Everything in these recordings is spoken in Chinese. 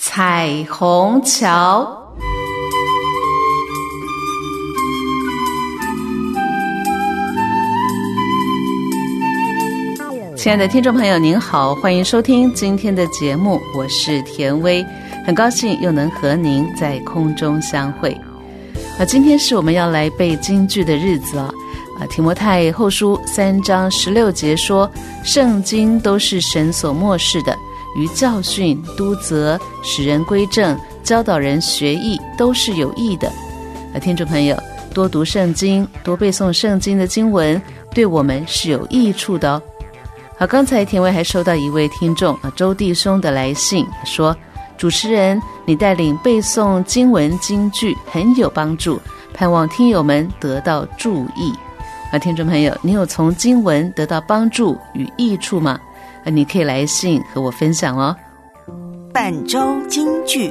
彩虹桥。亲爱的听众朋友您好，欢迎收听今天的节目，我是田薇，很高兴又能和您在空中相会。今天是我们要来背京剧的日子提摩太后书3章16节说，圣经都是神所默示的，于教训、督责、使人归正、教导人学艺，都是有益的。听众朋友，多读圣经，多背诵圣经的经文，对我们是有益处的好，刚才田薇还收到一位听众周弟兄的来信，说主持人，你带领背诵经文京剧很有帮助，盼望听友们得到注意。听众朋友，你有从经文得到帮助与益处吗？你可以来信和我分享哦。 本周京剧，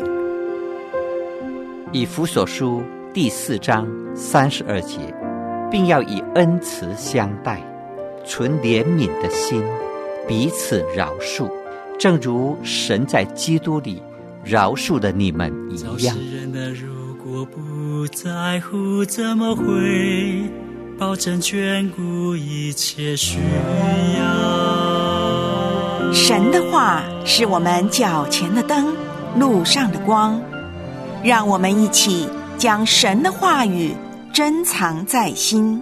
以弗所书第4章32节，并要以恩慈相待，存怜悯的心，彼此饶恕，正如神在基督里饶恕了你们一样。 造世人的如果不在乎，怎么会保证眷顾一切需要？ 神的话是我们脚前的灯，路上的光。让我们一起将神的话语珍藏在心。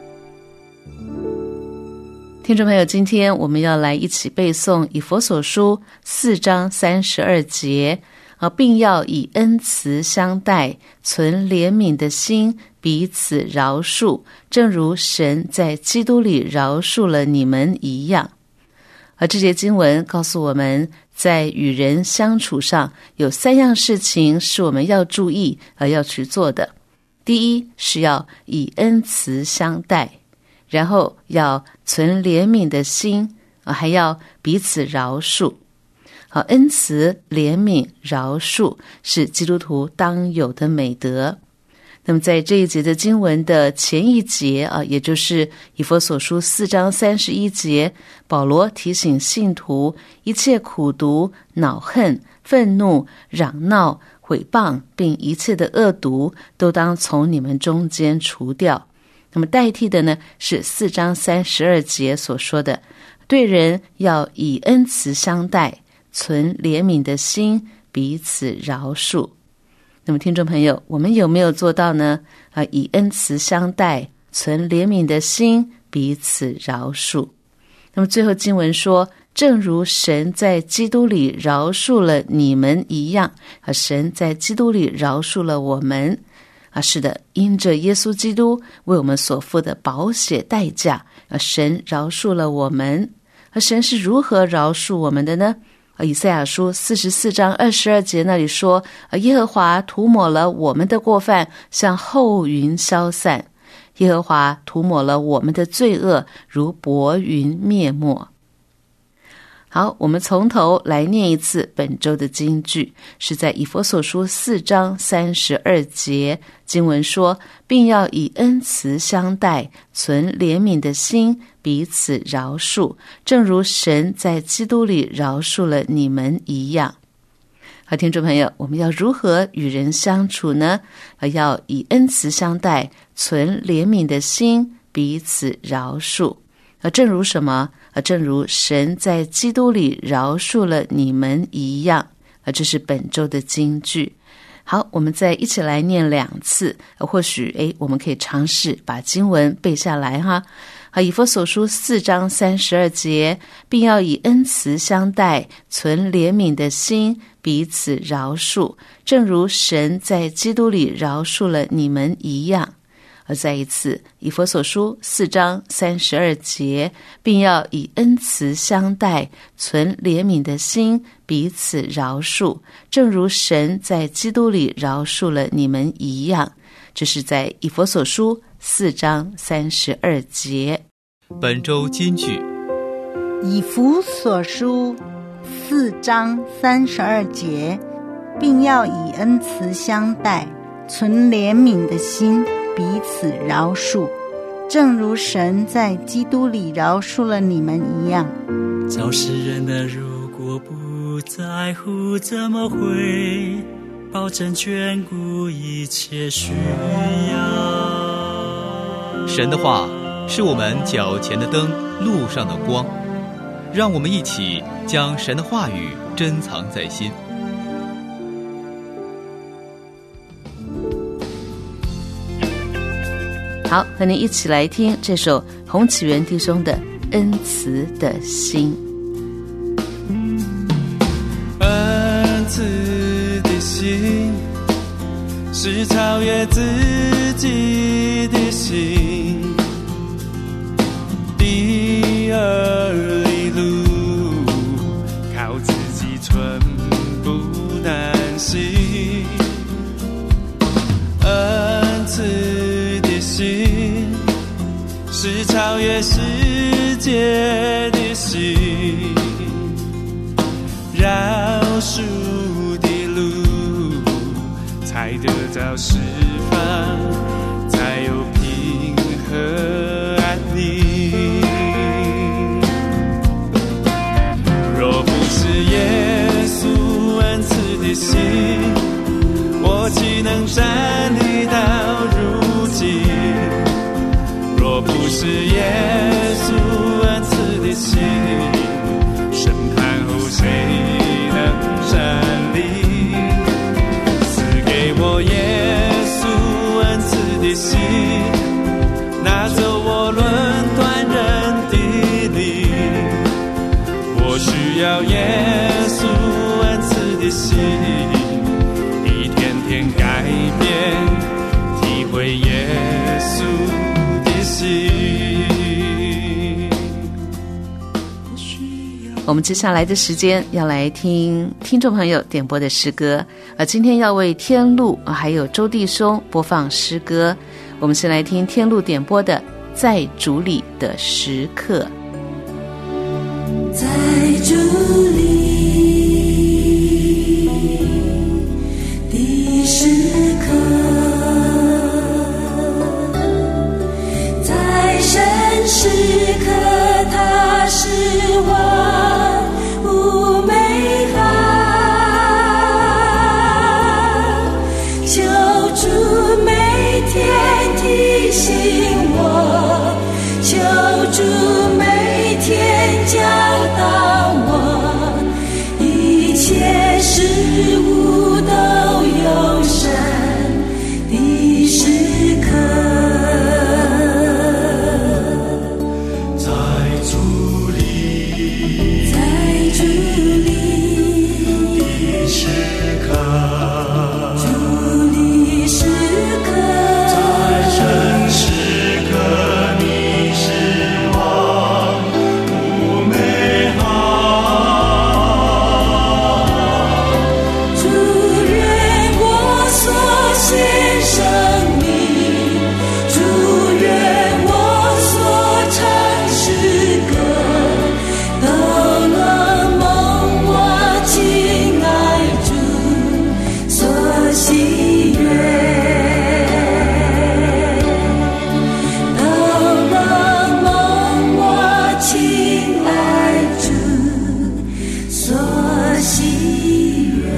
听众朋友，今天我们要来一起背诵以弗所书4章32节并要以恩慈相待，存怜悯的心，彼此饶恕，正如神在基督里饶恕了你们一样。这节经文告诉我们，在与人相处上有3样事情是我们要注意要去做的。第一是要以恩慈相待，然后要存怜悯的心，还要彼此饶恕。恩慈、怜悯、饶恕是基督徒当有的美德。那么在这一节的经文的前一节也就是以弗所书4章31节，保罗提醒信徒，一切苦毒、恼恨、愤怒、嚷闹、毁谤，并一切的恶毒，都当从你们中间除掉。那么代替的呢，是4章32节所说的，对人要以恩慈相待，存怜悯的心，彼此饶恕。那么听众朋友，我们有没有做到呢？以恩慈相待，存怜悯的心，彼此饶恕。那么最后经文说，正如神在基督里饶恕了你们一样，神在基督里饶恕了我们。是的，因着耶稣基督为我们所付的宝血代价，神饶恕了我们。神是如何饶恕我们的呢？以赛亚书44章22节那里说，耶和华涂抹了我们的过犯，像厚云消散；耶和华涂抹了我们的罪恶，如薄云灭没。好，我们从头来念一次本周的金句，是在以弗所书4章32节，经文说，并要以恩慈相待，存怜悯的心，彼此饶恕，正如神在基督里饶恕了你们一样。好，听众朋友，我们要如何与人相处呢？要以恩慈相待，存怜悯的心，彼此饶恕。正如什么？正如神在基督里饶恕了你们一样。这是本周的金句。好，我们再一起来念2次，或许我们可以尝试把经文背下来哈。以弗所书4章32节，并要以恩慈相待，存怜悯的心，彼此饶恕，正如神在基督里饶恕了你们一样。再一次，以弗所书4章32节，并要以恩慈相待，存怜悯的心，彼此饶恕，正如神在基督里饶恕了你们一样。这是在以弗所书4章32节。 本周金句， 以弗所书4章32节，并要以恩慈相待，存怜悯的心，彼此饶恕，正如神在基督里饶恕了你们一样。 造世人的如果不不在乎怎么会，保证眷顾一切需要。 神的话是我们脚前的灯，路上的光。让我们一起将神的话语珍藏在心。 好，和您一起来听这首洪启源弟兄的《恩慈的心》。 恩慈的心是超越自己的心，第二里路靠自己寸步难行。恩慈的心是超越世界的心，饶恕的路才得到释放，才有平和安宁。若不是耶稣恩慈的心，我岂能站立到如今？若不是耶稣恩慈的心，审判后谁能站立？赐给我耶稣恩慈的心，拿走我论断人的灵。我需要耶稣恩慈的心，一天天改变，体会耶稣的心。 我们接下来的时间要来听听众朋友点播的诗歌，今天要为天路还有周弟兄播放诗歌。我们先来听天路点播的《在主里的时刻》。 在主里的时刻，在神时刻，他是万物美好。求主每天提醒我，求主每天教导我，一切事物都有神的时刻。 在主里的时刻， 主的时刻， 在神时刻，你是万物美好。 主愿我所献生命，主愿我所唱诗歌，都能蒙我亲爱主所喜悦，都能蒙我亲爱主所喜悦。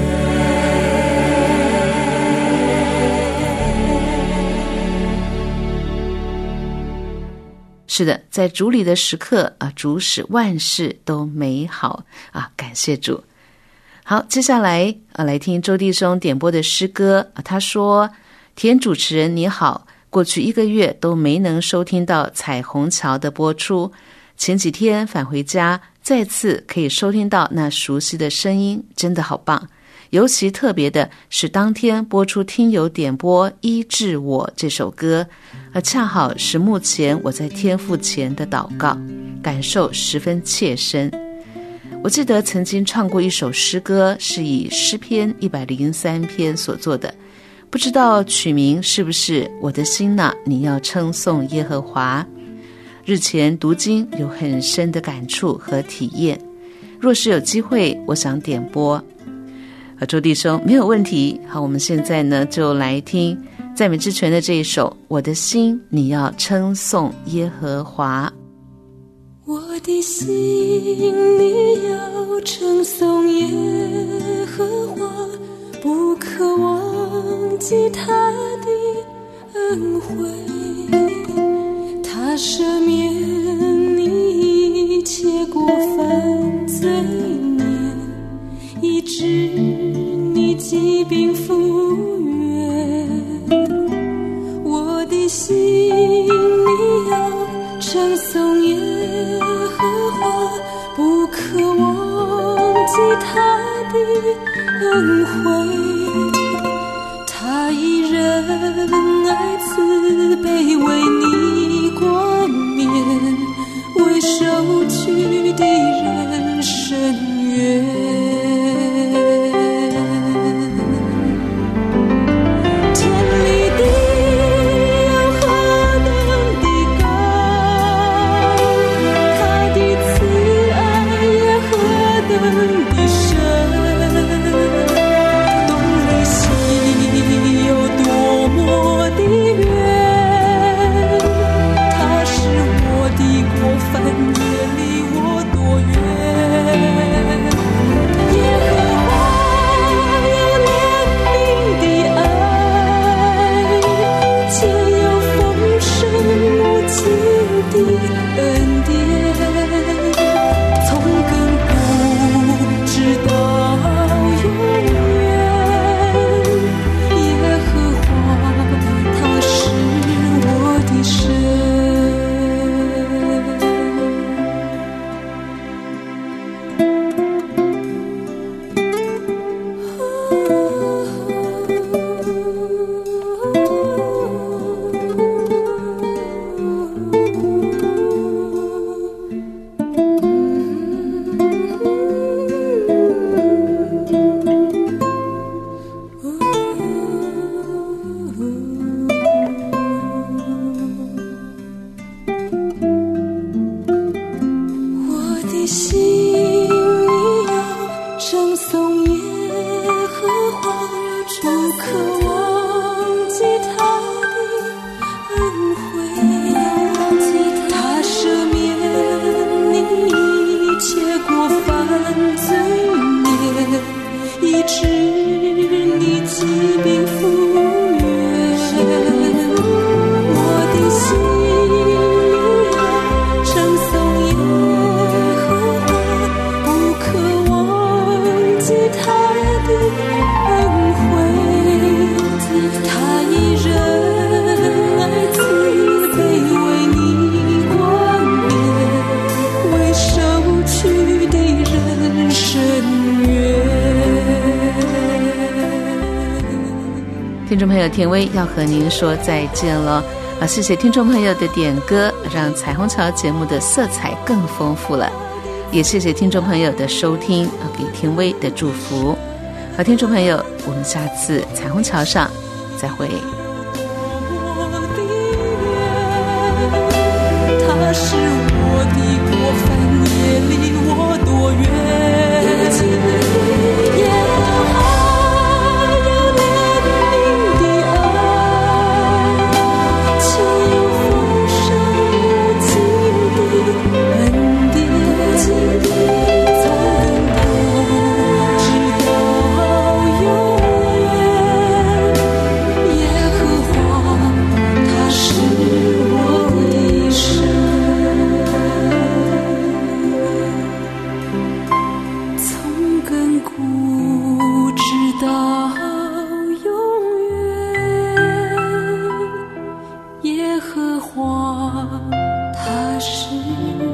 是的，在主里的时刻主使万事都美好感谢主。好，接下来来听周弟兄点播的诗歌他说：田主持人你好，过去1个月都没能收听到彩虹桥的播出，前几天返回家，再次可以收听到那熟悉的声音，真的好棒。尤其特别的是当天播出听友点播医治我这首歌，恰好是目前我在天父前的祷告，感受十分切身。我记得曾经唱过一首诗歌，是以诗篇103篇所做的，不知道曲名是不是我的心哪，你要称颂耶和华。日前读经有很深的感触和体验，若是有机会我想点播。周弟兄没有问题。好，我们现在呢就来听赞美之泉的这一首我的心你要称颂耶和华。 我的心里要称颂耶和华，不可忘记他的恩惠。他赦免你一切过犯罪孽，医治你疾病复原。我的心里要称颂耶和华，不可忘记他的恩惠。他以仁爱慈悲为你冠冕，为受屈的人伸冤。 听众朋友，田薇要和您说再见了谢谢听众朋友的点歌，让彩虹桥节目的色彩更丰富了，也谢谢听众朋友的收听给田薇的祝福。好，听众朋友，我们下次彩虹桥上再会。 他是我的过犯，也离我多远。耶和华他是